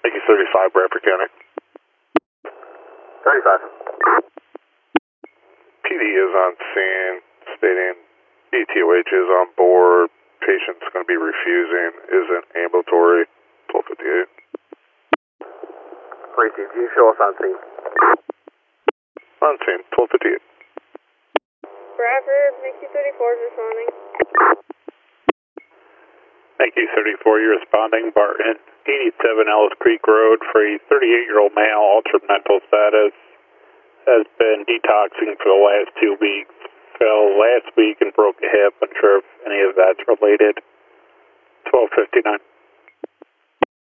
Thank you, 35, Bradford County. 35. PD is on scene, stating ETOH is on board. Patient's going to be refusing, isn't ambulatory. 1258. Received. You show us on scene. On scene, 1258. Bradford, makes you 34 is responding. Thank you, 34. You're responding. Barton, 87 Ellis Creek Road for a 38-year-old male, altered mental status. Has been detoxing for the last 2 weeks. Fell last week and broke a hip. Unsure if any of that's related. 1259.